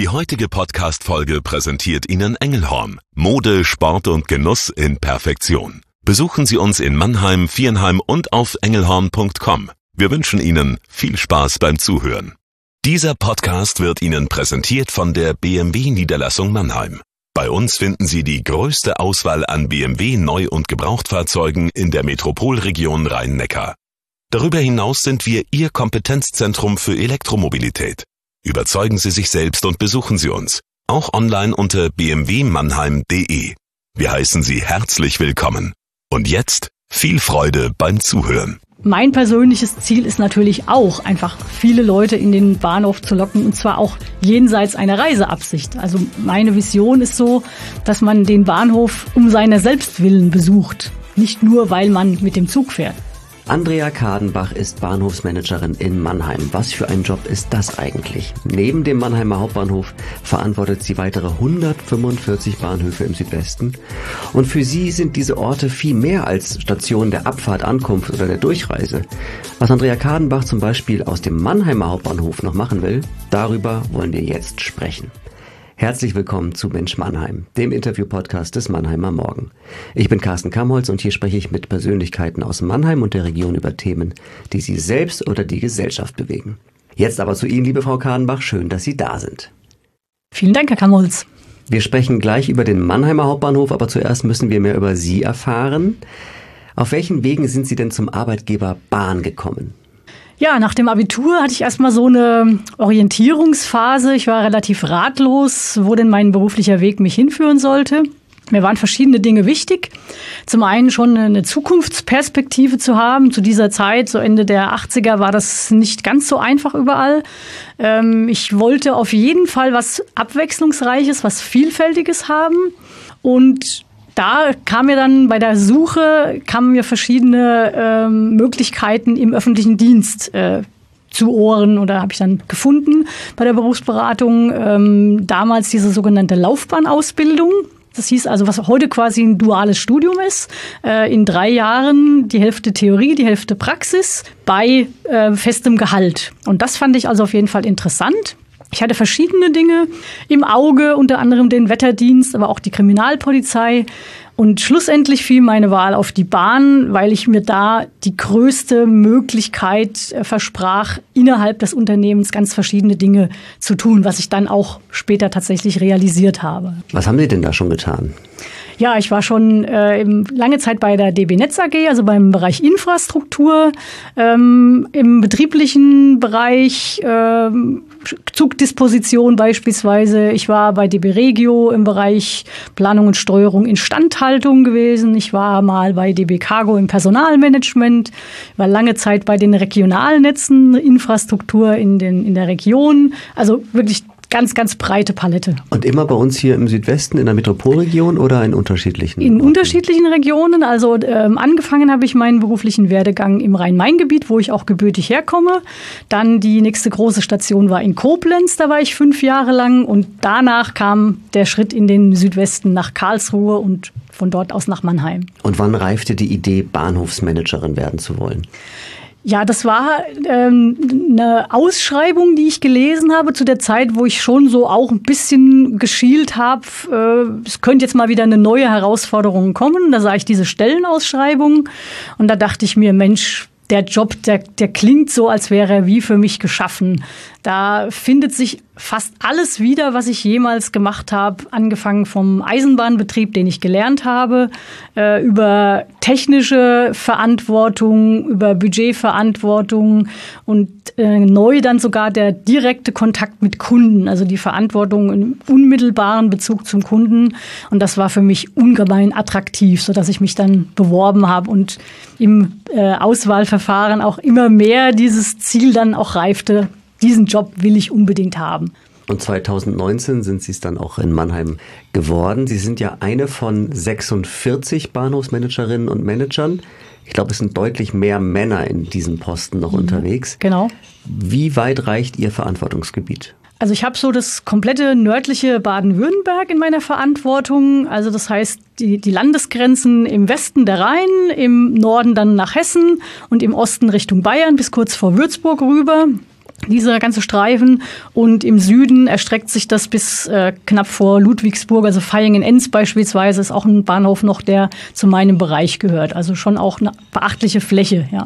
Die heutige Podcast-Folge präsentiert Ihnen Engelhorn. Mode, Sport und Genuss in Perfektion. Besuchen Sie uns in Mannheim, Viernheim und auf engelhorn.com. Wir wünschen Ihnen viel Spaß beim Zuhören. Dieser Podcast wird Ihnen präsentiert von der BMW-Niederlassung Mannheim. Bei uns finden Sie die größte Auswahl an BMW Neu- und Gebrauchtfahrzeugen in der Metropolregion Rhein-Neckar. Darüber hinaus sind wir Ihr Kompetenzzentrum für Elektromobilität. Überzeugen Sie sich selbst und besuchen Sie uns, auch online unter bmwmannheim.de. Wir heißen Sie herzlich willkommen. Und jetzt viel Freude beim Zuhören. Mein persönliches Ziel ist natürlich auch, einfach viele Leute in den Bahnhof zu locken, und zwar auch jenseits einer Reiseabsicht. Also meine Vision ist so, dass man den Bahnhof um seiner selbst willen besucht, nicht nur, weil man mit dem Zug fährt. Andrea Kadenbach ist Bahnhofsmanagerin in Mannheim. Was für ein Job ist das eigentlich? Neben dem Mannheimer Hauptbahnhof verantwortet sie weitere 145 Bahnhöfe im Südwesten. Und für sie sind diese Orte viel mehr als Stationen der Abfahrt, Ankunft oder der Durchreise. Was Andrea Kadenbach zum Beispiel aus dem Mannheimer Hauptbahnhof noch machen will, darüber wollen wir jetzt sprechen. Herzlich willkommen zu Mensch Mannheim, dem Interview-Podcast des Mannheimer Morgen. Ich bin Carsten Kamholz und hier spreche ich mit Persönlichkeiten aus Mannheim und der Region über Themen, die Sie selbst oder die Gesellschaft bewegen. Jetzt aber zu Ihnen, liebe Frau Kadenbach, schön, dass Sie da sind. Vielen Dank, Herr Kamholz. Wir sprechen gleich über den Mannheimer Hauptbahnhof, aber zuerst müssen wir mehr über Sie erfahren. Auf welchen Wegen sind Sie denn zum Arbeitgeber Bahn gekommen? Ja, nach dem Abitur hatte ich erstmal so eine Orientierungsphase. Ich war relativ ratlos, wo denn mein beruflicher Weg mich hinführen sollte. Mir waren verschiedene Dinge wichtig. Zum einen schon eine Zukunftsperspektive zu haben. Zu dieser Zeit, so Ende der 80er, war das nicht ganz so einfach überall. Ich wollte auf jeden Fall was Abwechslungsreiches, was Vielfältiges haben. Und da kam mir dann bei der Suche verschiedene Möglichkeiten im öffentlichen Dienst zu Ohren, oder habe ich dann gefunden bei der Berufsberatung. Damals diese sogenannte Laufbahnausbildung. Das hieß also, was heute quasi ein duales Studium ist, in 3 Jahren die Hälfte Theorie, die Hälfte Praxis bei festem Gehalt. Und das fand ich also auf jeden Fall interessant. Ich hatte verschiedene Dinge im Auge, unter anderem den Wetterdienst, aber auch die Kriminalpolizei. Und schlussendlich fiel meine Wahl auf die Bahn, weil ich mir da die größte Möglichkeit versprach, innerhalb des Unternehmens ganz verschiedene Dinge zu tun, was ich dann auch später tatsächlich realisiert habe. Was haben Sie denn da schon getan? Ja, ich war schon lange Zeit bei der DB Netz AG, also beim Bereich Infrastruktur, im betrieblichen Bereich, Zugdisposition beispielsweise. Ich war bei DB Regio im Bereich Planung und Steuerung Instandhaltung gewesen. Ich war mal bei DB Cargo im Personalmanagement. Ich war lange Zeit bei den Regionalnetzen, Infrastruktur in der Region. Also wirklich ganz, ganz breite Palette. Und immer bei uns hier im Südwesten, in der Metropolregion oder in unterschiedlichen? In Orten? Unterschiedlichen Regionen. Also angefangen habe ich meinen beruflichen Werdegang im Rhein-Main-Gebiet, wo ich auch gebürtig herkomme. Dann die nächste große Station war in Koblenz, da war ich 5 Jahre lang. Und danach kam der Schritt in den Südwesten nach Karlsruhe und von dort aus nach Mannheim. Und wann reifte die Idee, Bahnhofsmanagerin werden zu wollen? Ja, das war eine Ausschreibung, die ich gelesen habe zu der Zeit, wo ich schon so auch ein bisschen geschielt habe. Es könnte jetzt mal wieder eine neue Herausforderung kommen. Da sah ich diese Stellenausschreibung und da dachte ich mir, Mensch, der Job, der klingt so, als wäre er wie für mich geschaffen. Da findet sich fast alles wieder, was ich jemals gemacht habe, angefangen vom Eisenbahnbetrieb, den ich gelernt habe, über technische Verantwortung, über Budgetverantwortung und neu dann sogar der direkte Kontakt mit Kunden, also die Verantwortung im unmittelbaren Bezug zum Kunden. Und das war für mich ungemein attraktiv, sodass ich mich dann beworben habe und im Auswahlverfahren auch immer mehr dieses Ziel dann auch reifte. Diesen Job will ich unbedingt haben. Und 2019 sind Sie es dann auch in Mannheim geworden. Sie sind ja eine von 46 Bahnhofsmanagerinnen und Managern. Ich glaube, es sind deutlich mehr Männer in diesen Posten noch unterwegs. Genau. Wie weit reicht Ihr Verantwortungsgebiet? Also ich habe so das komplette nördliche Baden-Württemberg in meiner Verantwortung. Also das heißt, die Landesgrenzen im Westen der Rhein, im Norden dann nach Hessen und im Osten Richtung Bayern bis kurz vor Würzburg rüber. dieser ganze Streifen. Und im Süden erstreckt sich das bis knapp vor Ludwigsburg, also Vaihingen-Enz beispielsweise, ist auch ein Bahnhof noch, der zu meinem Bereich gehört. Also schon auch eine beachtliche Fläche, ja.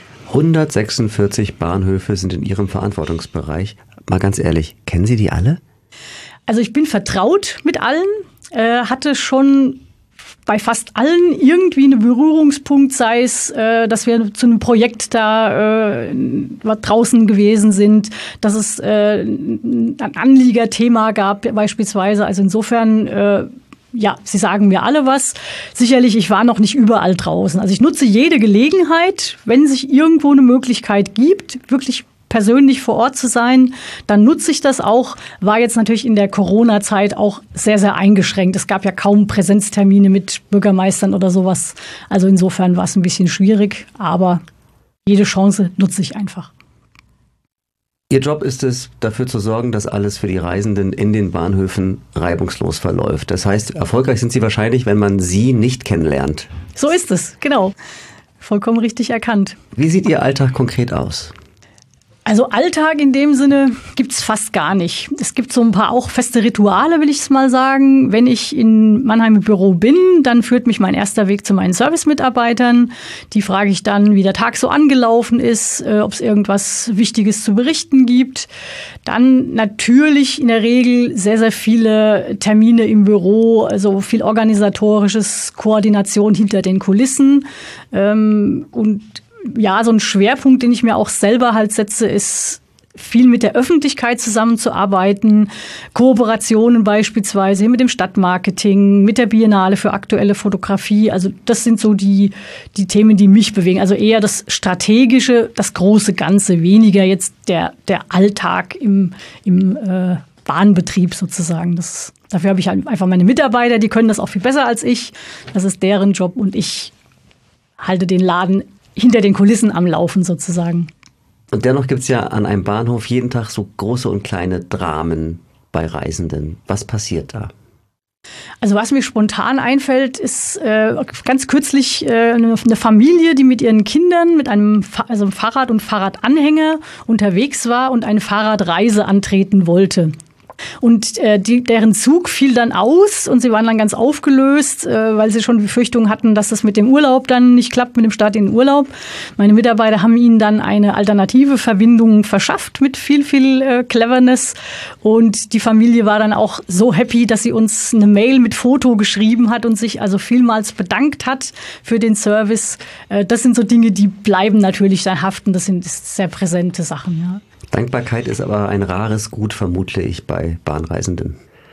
146 Bahnhöfe sind in Ihrem Verantwortungsbereich. Mal ganz ehrlich, kennen Sie die alle? Also ich bin vertraut mit allen, hatte schon bei fast allen irgendwie einen Berührungspunkt, sei es, dass wir zu einem Projekt da draußen gewesen sind, dass es ein Anliegerthema gab beispielsweise. Also insofern, ja, Sie sagen mir alle was. Sicherlich, ich war noch nicht überall draußen. Also ich nutze jede Gelegenheit, wenn sich irgendwo eine Möglichkeit gibt, wirklich persönlich vor Ort zu sein, dann nutze ich das auch. War jetzt natürlich in der Corona-Zeit auch sehr, sehr eingeschränkt. Es gab ja kaum Präsenztermine mit Bürgermeistern oder sowas. Also insofern war es ein bisschen schwierig, aber jede Chance nutze ich einfach. Ihr Job ist es, dafür zu sorgen, dass alles für die Reisenden in den Bahnhöfen reibungslos verläuft. Das heißt, erfolgreich sind Sie wahrscheinlich, wenn man Sie nicht kennenlernt. So ist es, genau. Vollkommen richtig erkannt. Wie sieht Ihr Alltag konkret aus? Also Alltag in dem Sinne gibt's fast gar nicht. Es gibt so ein paar auch feste Rituale, will ich es mal sagen. Wenn ich in Mannheim im Büro bin, dann führt mich mein erster Weg zu meinen Service-Mitarbeitern. Die frage ich dann, wie der Tag so angelaufen ist, ob es irgendwas Wichtiges zu berichten gibt. Dann natürlich in der Regel sehr, sehr viele Termine im Büro, also viel organisatorisches, Koordination hinter den Kulissen und ja, so ein Schwerpunkt, den ich mir auch selber halt setze, ist viel mit der Öffentlichkeit zusammenzuarbeiten, Kooperationen beispielsweise mit dem Stadtmarketing, mit der Biennale für aktuelle Fotografie. Also das sind so die Themen, die mich bewegen. Also eher das Strategische, das große Ganze, weniger jetzt der Alltag im Bahnbetrieb sozusagen. Dafür habe ich halt einfach meine Mitarbeiter, die können das auch viel besser als ich. Das ist deren Job und ich halte den Laden hinter den Kulissen am Laufen sozusagen. Und dennoch gibt es ja an einem Bahnhof jeden Tag so große und kleine Dramen bei Reisenden. Was passiert da? Also was mir spontan einfällt, ist ganz kürzlich eine Familie, die mit ihren Kindern mit einem Fahrrad und Fahrradanhänger unterwegs war und eine Fahrradreise antreten wollte. Und deren Zug fiel dann aus und sie waren dann ganz aufgelöst, weil sie schon Befürchtungen hatten, dass das mit dem Urlaub dann nicht klappt, mit dem Start in den Urlaub. Meine Mitarbeiter haben ihnen dann eine alternative Verbindung verschafft mit viel, viel Cleverness. Und die Familie war dann auch so happy, dass sie uns eine Mail mit Foto geschrieben hat und sich also vielmals bedankt hat für den Service. Das sind so Dinge, die bleiben natürlich dann haften. Das sind sehr präsente Sachen, ja. Dankbarkeit ist aber ein rares Gut, vermute ich, bei Bahnreisenden.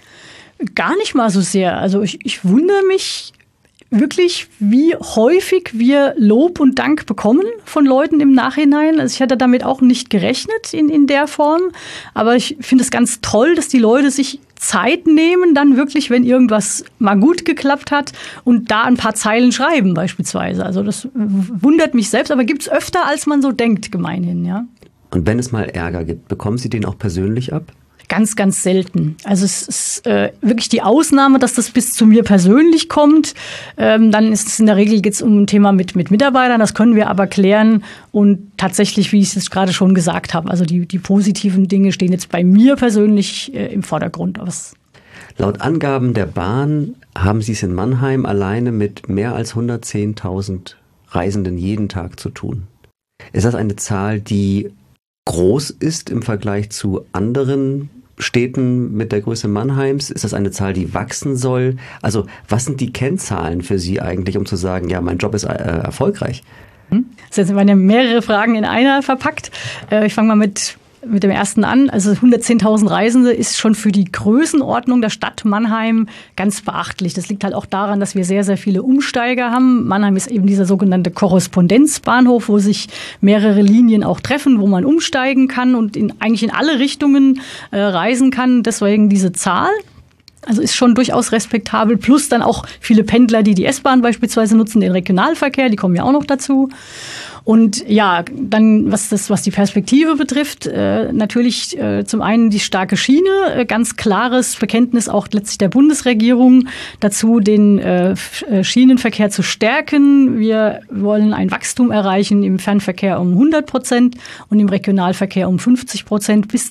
Gar nicht mal so sehr. Also ich wundere mich wirklich, wie häufig wir Lob und Dank bekommen von Leuten im Nachhinein. Also ich hatte damit auch nicht gerechnet in der Form. Aber ich finde es ganz toll, dass die Leute sich Zeit nehmen, dann wirklich, wenn irgendwas mal gut geklappt hat und da ein paar Zeilen schreiben beispielsweise. Also das wundert mich selbst, aber gibt es öfter, als man so denkt, gemeinhin, ja. Und wenn es mal Ärger gibt, bekommen Sie den auch persönlich ab? Ganz, ganz selten. Also es ist wirklich die Ausnahme, dass das bis zu mir persönlich kommt. Dann ist es in der Regel, geht es um ein Thema mit Mitarbeitern. Das können wir aber klären. Und tatsächlich, wie ich es jetzt gerade schon gesagt habe, also die positiven Dinge stehen jetzt bei mir persönlich im Vordergrund. Laut Angaben der Bahn haben Sie es in Mannheim alleine mit mehr als 110.000 Reisenden jeden Tag zu tun. Ist das eine Zahl, die groß ist im Vergleich zu anderen Städten mit der Größe Mannheims? Ist das eine Zahl, die wachsen soll? Also was sind die Kennzahlen für Sie eigentlich, um zu sagen, ja, mein Job ist erfolgreich? Das waren ja mehrere Fragen in einer verpackt. Ich fange mal mit dem ersten an. Also 110.000 Reisende ist schon für die Größenordnung der Stadt Mannheim ganz beachtlich. Das liegt halt auch daran, dass wir sehr, sehr viele Umsteiger haben. Mannheim ist eben dieser sogenannte Korrespondenzbahnhof, wo sich mehrere Linien auch treffen, wo man umsteigen kann und eigentlich in alle Richtungen reisen kann. Deswegen diese Zahl. Also ist schon durchaus respektabel. Plus dann auch viele Pendler, die S-Bahn beispielsweise nutzen, den Regionalverkehr, die kommen ja auch noch dazu. Und ja, dann was die Perspektive betrifft, natürlich zum einen die starke Schiene, ganz klares Bekenntnis auch letztlich der Bundesregierung dazu, den Schienenverkehr zu stärken. Wir wollen ein Wachstum erreichen im Fernverkehr um 100% und im Regionalverkehr um 50% bis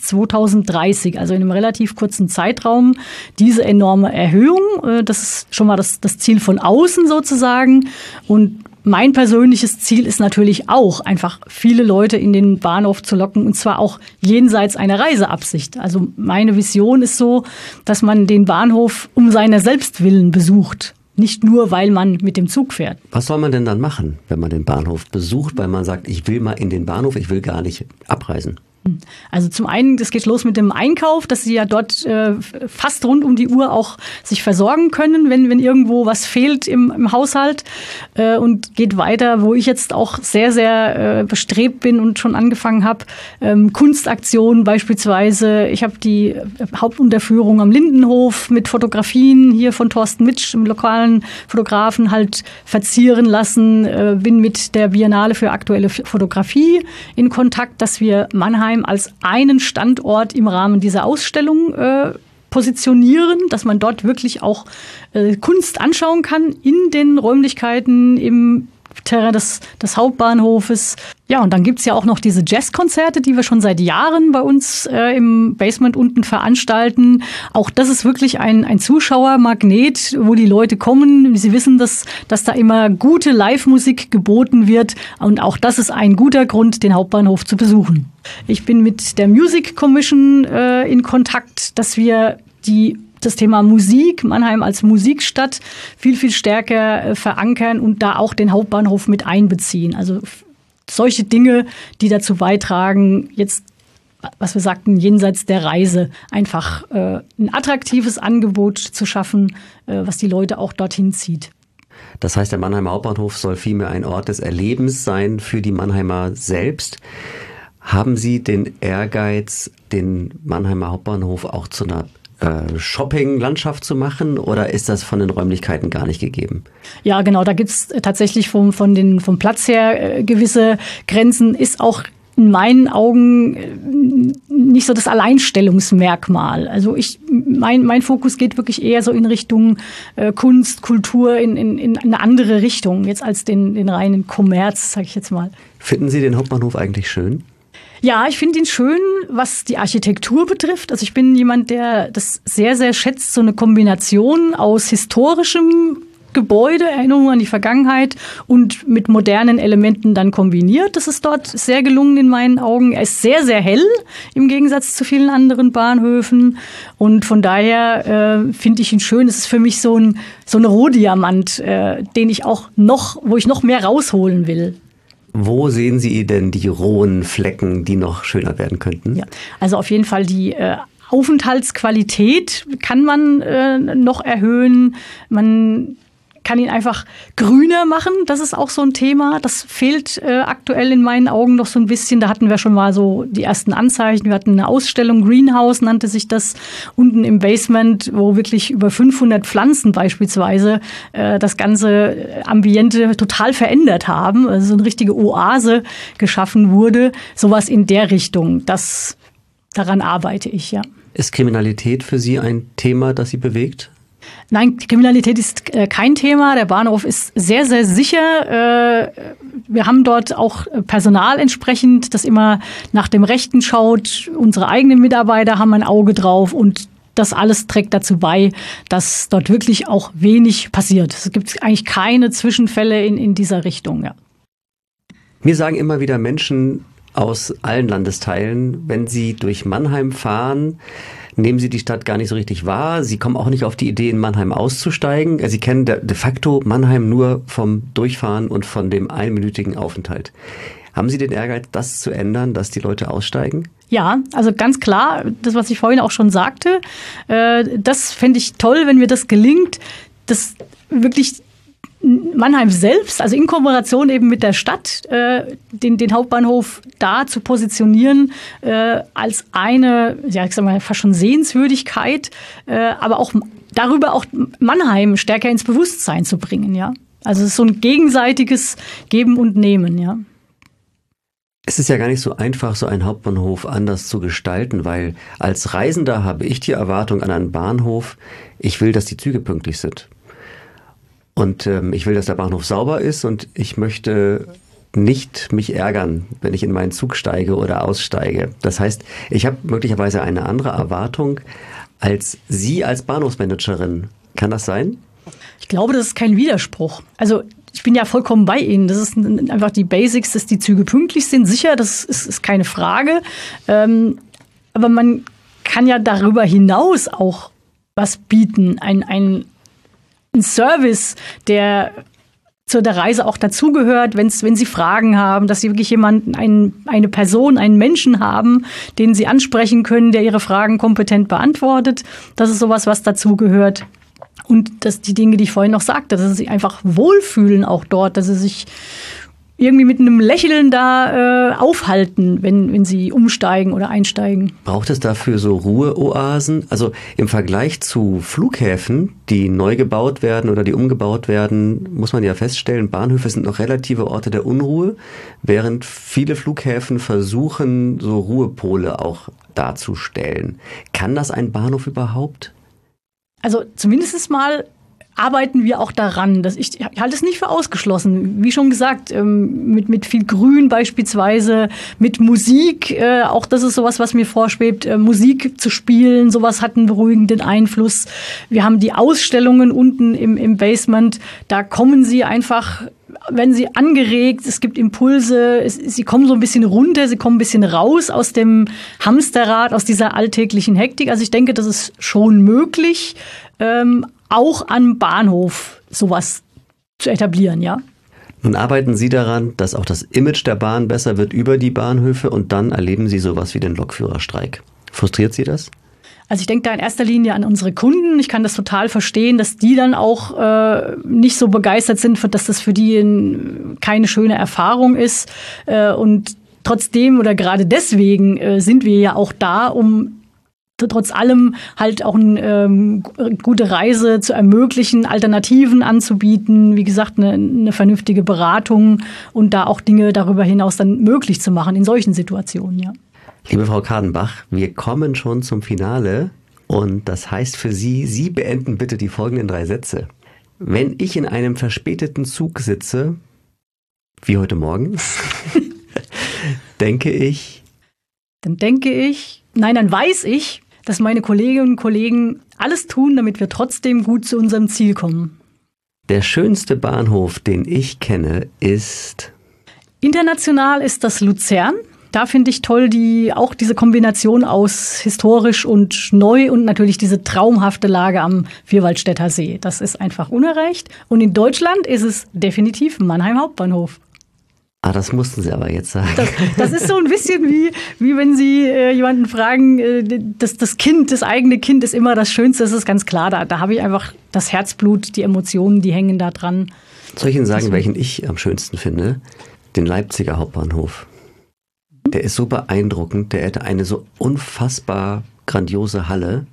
2030, also in einem relativ kurzen Zeitraum. Diese enorme Erhöhung, das ist schon mal das Ziel von außen sozusagen. Und mein persönliches Ziel ist natürlich auch, einfach viele Leute in den Bahnhof zu locken, und zwar auch jenseits einer Reiseabsicht. Also meine Vision ist so, dass man den Bahnhof um seiner selbst willen besucht. Nicht nur, weil man mit dem Zug fährt. Was soll man denn dann machen, wenn man den Bahnhof besucht, weil man sagt, ich will mal in den Bahnhof, ich will gar nicht abreisen? Also zum einen, das geht los mit dem Einkauf, dass sie ja dort fast rund um die Uhr auch sich versorgen können, wenn irgendwo was fehlt im Haushalt, und geht weiter, wo ich jetzt auch sehr, sehr bestrebt bin und schon angefangen habe, Kunstaktionen beispielsweise. Ich habe die Hauptunterführung am Lindenhof mit Fotografien hier von Thorsten Mitsch, dem lokalen Fotografen, halt verzieren lassen, bin mit der Biennale für aktuelle Fotografie in Kontakt, dass wir Mannheim als einen Standort im Rahmen dieser Ausstellung positionieren, dass man dort wirklich auch Kunst anschauen kann in den Räumlichkeiten im Terrain des Hauptbahnhofes. Ja, und dann gibt's ja auch noch diese Jazzkonzerte, die wir schon seit Jahren bei uns im Basement unten veranstalten. Auch das ist wirklich ein Zuschauermagnet, wo die Leute kommen. Sie wissen, dass da immer gute Live-Musik geboten wird. Und auch das ist ein guter Grund, den Hauptbahnhof zu besuchen. Ich bin mit der Music Commission in Kontakt, dass wir das Thema Musik, Mannheim als Musikstadt, viel, viel stärker verankern und da auch den Hauptbahnhof mit einbeziehen. Also solche Dinge, die dazu beitragen, jetzt, was wir sagten, jenseits der Reise, einfach ein attraktives Angebot zu schaffen, was die Leute auch dorthin zieht. Das heißt, der Mannheimer Hauptbahnhof soll vielmehr ein Ort des Erlebens sein für die Mannheimer selbst. Haben Sie den Ehrgeiz, den Mannheimer Hauptbahnhof auch zu einer Shopping-Landschaft zu machen, oder ist das von den Räumlichkeiten gar nicht gegeben? Ja, genau, da gibt's tatsächlich vom Platz her gewisse Grenzen, ist auch in meinen Augen nicht so das Alleinstellungsmerkmal. Also mein Fokus geht wirklich eher so in Richtung Kunst, Kultur, in eine andere Richtung, jetzt als den reinen Kommerz, sage ich jetzt mal. Finden Sie den Hauptbahnhof eigentlich schön? Ja, ich finde ihn schön, was die Architektur betrifft. Also ich bin jemand, der das sehr, sehr schätzt, so eine Kombination aus historischem Gebäude, Erinnerungen an die Vergangenheit und mit modernen Elementen dann kombiniert. Das ist dort sehr gelungen in meinen Augen. Er ist sehr, sehr hell im Gegensatz zu vielen anderen Bahnhöfen. Und von daher finde ich ihn schön. Es ist für mich so eine Rohdiamant, wo ich noch mehr rausholen will. Wo sehen Sie denn die rohen Flecken, die noch schöner werden könnten? Ja, also auf jeden Fall die Aufenthaltsqualität kann man noch erhöhen. Man kann ihn einfach grüner machen. Das ist auch so ein Thema. Das fehlt aktuell in meinen Augen noch so ein bisschen. Da hatten wir schon mal so die ersten Anzeichen. Wir hatten eine Ausstellung, Greenhouse nannte sich das, unten im Basement, wo wirklich über 500 Pflanzen beispielsweise das ganze Ambiente total verändert haben. Also so eine richtige Oase geschaffen wurde. Sowas in der Richtung. Daran arbeite ich, ja. Ist Kriminalität für Sie ein Thema, das Sie bewegt? Nein, Kriminalität ist kein Thema. Der Bahnhof ist sehr, sehr sicher. Wir haben dort auch Personal entsprechend, das immer nach dem Rechten schaut. Unsere eigenen Mitarbeiter haben ein Auge drauf und das alles trägt dazu bei, dass dort wirklich auch wenig passiert. Es gibt eigentlich keine Zwischenfälle in dieser Richtung. Ja. Mir sagen immer wieder Menschen aus allen Landesteilen, wenn sie durch Mannheim fahren, nehmen sie die Stadt gar nicht so richtig wahr. Sie kommen auch nicht auf die Idee, in Mannheim auszusteigen. Sie kennen de facto Mannheim nur vom Durchfahren und von dem einminütigen Aufenthalt. Haben Sie den Ehrgeiz, das zu ändern, dass die Leute aussteigen? Ja, also ganz klar, das, was ich vorhin auch schon sagte, das fände ich toll, wenn mir das gelingt, dass wirklich Mannheim selbst, also in Kooperation eben mit der Stadt, den Hauptbahnhof da zu positionieren als eine, ja, ich sag mal, fast schon Sehenswürdigkeit, aber auch darüber auch Mannheim stärker ins Bewusstsein zu bringen, ja. Also es ist so ein gegenseitiges Geben und Nehmen, ja. Es ist ja gar nicht so einfach, so einen Hauptbahnhof anders zu gestalten, weil als Reisender habe ich die Erwartung an einen Bahnhof, ich will, dass die Züge pünktlich sind. Und ich will, dass der Bahnhof sauber ist und ich möchte nicht mich ärgern, wenn ich in meinen Zug steige oder aussteige. Das heißt, ich habe möglicherweise eine andere Erwartung als Sie als Bahnhofsmanagerin. Kann das sein? Ich glaube, das ist kein Widerspruch. Also ich bin ja vollkommen bei Ihnen. Das ist einfach die Basics, dass die Züge pünktlich sind. Sicher, das ist keine Frage. Aber man kann ja darüber hinaus auch was bieten. Ein Service, der zu der Reise auch dazugehört, wenn Sie Fragen haben, dass Sie wirklich jemanden, eine Person, einen Menschen haben, den Sie ansprechen können, der Ihre Fragen kompetent beantwortet. Das ist sowas, was dazugehört. Und dass die Dinge, die ich vorhin noch sagte, dass sie sich einfach wohlfühlen auch dort, dass sie sich irgendwie mit einem Lächeln da aufhalten, wenn sie umsteigen oder einsteigen. Braucht es dafür so Ruheoasen? Also im Vergleich zu Flughäfen, die neu gebaut werden oder die umgebaut werden, muss man ja feststellen, Bahnhöfe sind noch relative Orte der Unruhe, während viele Flughäfen versuchen, so Ruhepole auch darzustellen. Kann das ein Bahnhof überhaupt? Also zumindest mal arbeiten wir auch daran. Ich halte es nicht für ausgeschlossen. Wie schon gesagt, mit viel Grün beispielsweise, mit Musik. Auch das ist sowas, was mir vorschwebt, Musik zu spielen. Sowas hat einen beruhigenden Einfluss. Wir haben die Ausstellungen unten im Basement. Da kommen Sie einfach, werden Sie angeregt, es gibt Impulse, Sie kommen so ein bisschen runter, Sie kommen ein bisschen raus aus dem Hamsterrad, aus dieser alltäglichen Hektik. Also ich denke, das ist schon möglich, auch am Bahnhof sowas zu etablieren, ja. Nun arbeiten Sie daran, dass auch das Image der Bahn besser wird über die Bahnhöfe und dann erleben Sie sowas wie den Lokführerstreik. Frustriert Sie das? Also ich denke da in erster Linie an unsere Kunden. Ich kann das total verstehen, dass die dann auch nicht so begeistert sind, dass das für die keine schöne Erfahrung ist. Und trotzdem oder gerade deswegen sind wir ja auch da, um trotz allem halt auch eine gute Reise zu ermöglichen, Alternativen anzubieten, wie gesagt, eine vernünftige Beratung und da auch Dinge darüber hinaus dann möglich zu machen in solchen Situationen, ja. Liebe Frau Kadenbach, wir kommen schon zum Finale und das heißt für Sie beenden bitte die folgenden 3 Sätze. Wenn ich in einem verspäteten Zug sitze, wie heute Morgen, dann weiß ich, dass meine Kolleginnen und Kollegen alles tun, damit wir trotzdem gut zu unserem Ziel kommen. Der schönste Bahnhof, den ich kenne, ist... International ist das Luzern. Da finde ich toll auch diese Kombination aus historisch und neu und natürlich diese traumhafte Lage am Vierwaldstätter See. Das ist einfach unerreicht. Und in Deutschland ist es definitiv Mannheim Hauptbahnhof. Ah, das mussten Sie aber jetzt sagen. Das ist so ein bisschen wie wenn Sie jemanden fragen, das eigene Kind ist immer das Schönste, das ist ganz klar. Da habe ich einfach das Herzblut, die Emotionen, die hängen da dran. Soll ich Ihnen sagen, welchen ich am schönsten finde? Den Leipziger Hauptbahnhof. Der ist so beeindruckend, der hätte eine so unfassbar grandiose Halle.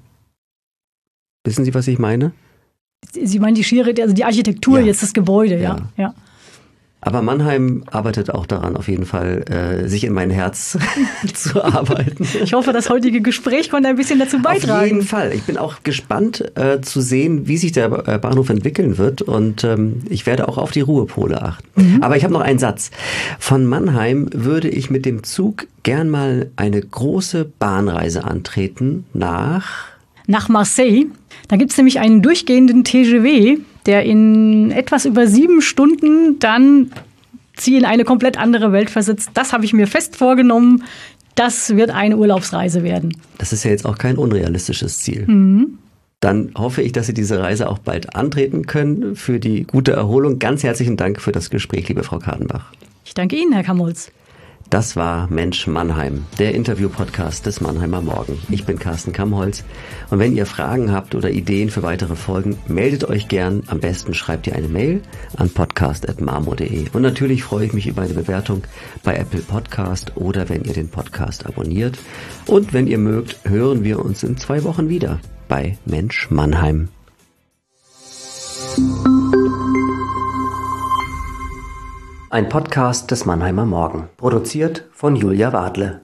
Wissen Sie, was ich meine? Sie meinen die Architektur, ja. Jetzt das Gebäude, ja. Aber Mannheim arbeitet auch daran, auf jeden Fall, sich in mein Herz zu arbeiten. Ich hoffe, das heutige Gespräch konnte ein bisschen dazu beitragen. Auf jeden Fall. Ich bin auch gespannt zu sehen, wie sich der Bahnhof entwickeln wird. Und ich werde auch auf die Ruhepole achten. Mhm. Aber ich habe noch einen Satz. Von Mannheim würde ich mit dem Zug gern mal eine große Bahnreise antreten nach Marseille. Da gibt es nämlich einen durchgehenden TGV, der in etwas über 7 Stunden dann Sie in eine komplett andere Welt versetzt. Das habe ich mir fest vorgenommen. Das wird eine Urlaubsreise werden. Das ist ja jetzt auch kein unrealistisches Ziel. Mhm. Dann hoffe ich, dass Sie diese Reise auch bald antreten können. Für die gute Erholung ganz herzlichen Dank für das Gespräch, liebe Frau Kadenbach. Ich danke Ihnen, Herr Kamholz. Das war Mensch Mannheim, der Interview-Podcast des Mannheimer Morgen. Ich bin Carsten Kamholz und wenn ihr Fragen habt oder Ideen für weitere Folgen, meldet euch gern. Am besten schreibt ihr eine Mail an podcast@marmo.de. Und natürlich freue ich mich über eine Bewertung bei Apple Podcast oder wenn ihr den Podcast abonniert. Und wenn ihr mögt, hören wir uns in 2 Wochen wieder bei Mensch Mannheim. Ein Podcast des Mannheimer Morgen. Produziert von Julia Wadle.